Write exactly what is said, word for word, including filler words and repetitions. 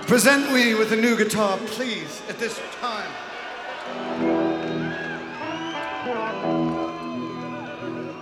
Present me with a new guitar, please, at this time.